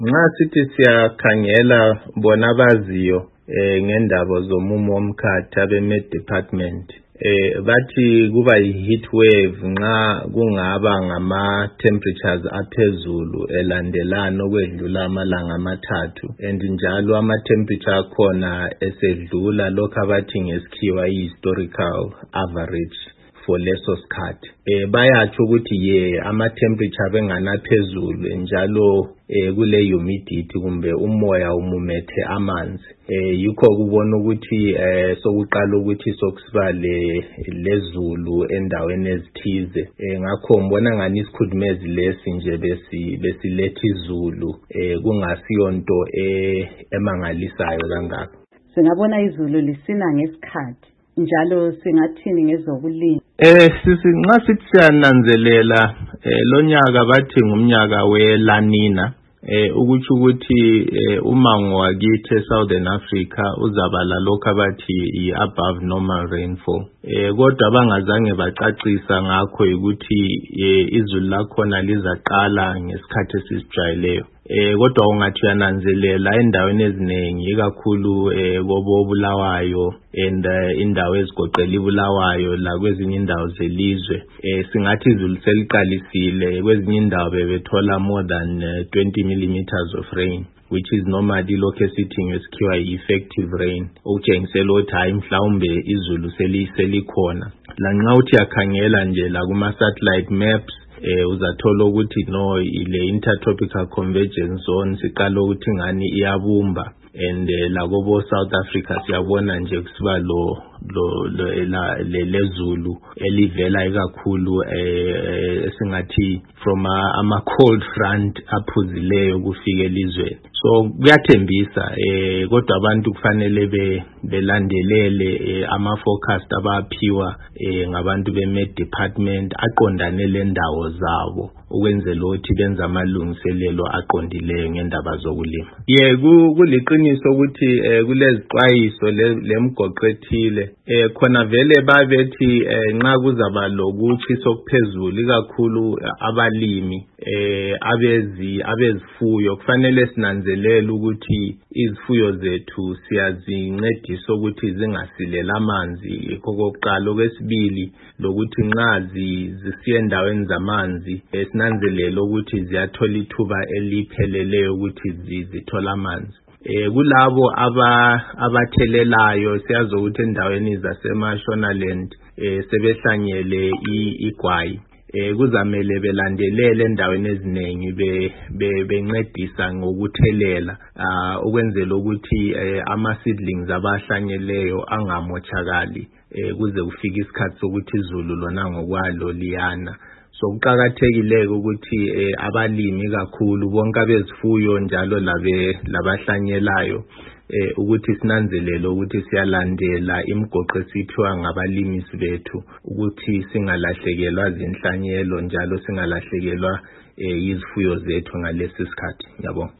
Nxa sithi siyakhangela bona abaziyo ngendaba zomumo womkhathi abe-Met Department bathi kuba yi-heat wave nxa kungaba ngama-temperatures aphezulu elandelana okwedlula amalanga amathathu and njalo ama-temperature akhona esedlula lokho abathi ngesikhiwa i-historical average for leso sikhathi. Bayatsho ukuthi ama-temperature bengana phezulu njalo kule humidity kumbe umoya umumethe amanzi. Yikho kubona ukuthi sokuqala ukuthi sokusiba lezulu endaweni ezithize. Ngakho ngibona ngani isikhudumezi lesi nje besiletha izulu kungasiyonto emangalisayo kangaka. Singabona izulu lisina ngesikhathi njalo singathini ngezokulima. Nxa sithi siyananzelela lo nyaka bathi ngumnyaka we-La Nina. Ukuthi umango wakithi eSouthern Africa uzabala lokho abathi i-above normal rainfall. Kodwa bangazange bacacisa ngakho ukuthi izulu lakhona lizaqala ngesikhathi esisijwayeleyo. Kodwa ungathi uyananzelela endaweni eziningi ikakhulu kobo Bulawayo and indawo ezigoqela iBulawayo la kwezinye indawo zelizwe singathi izulu seliqalisile. Kwezinye indawo bebethola more than 20 millimeters of rain, which is normally lokho esithi ngesikhiwa effective rain, okutshengisela ukuthi hayi mhlawumbe izulu selikhona. La nxa uthi yakhangela nje la kuma satellite maps uzathola ukuthi no ile intertropical convergence zone siqala ukuthi ngani iyabumba and lakobo South Africa siyabona nje kusiba lezulu elivela ikakhulu esingathi from ama cold front aphuzileyo kufika elizweni. So kuyathembisa kodwa abantu kufanele belandelele ama forecast abaphiwa ngabantu be-Met Department aqondane lendawo zabo ukwenzela ukuthi benze amalungiselelo aqondileyo ngendaba zokulima. Kuliqiniso ukuthi kulezixwayiso lemgoqo ethile khona vele babethi nxa kuzaba lokuthisa okuphezulu ikakhulu abalimi abezifuyo kufanele sinanzelele ukuthi izifuyo zethu siyazincedisa ukuthi zingasilela amanzi kokuqala. Okwesibili lokuthi nxa zisiya endaweni zamanzi sinanzelele ukuthi ziyathola ithuba elipheleleyo ukuthi zithola amanzi. Kulabo abathelelayo siyazi ukuthi endaweni zaseMashonaland sebehlanyele igwayi. Kuzamele belandelele endaweni eziningi bencedisa ngokuthelela ukwenzela ukuthi ama seedlings abahlanyeleyo angamochakali kuze kufike isikhathi sokuthi izulu lona ngokwalo liyana. So kuqakathekile ukuthi abalimi kakhulu bonke abezifuyo njalo labahlanyelayo ukuthi sinanzelele ukuthi siyalandela imigoqo esiphiwa ngabalimisi bethu ukuthi singalahlekelwa zinhlanyelo njalo singalahlekelwa izifuyo zethu ngalesi sikhathi. Yabo.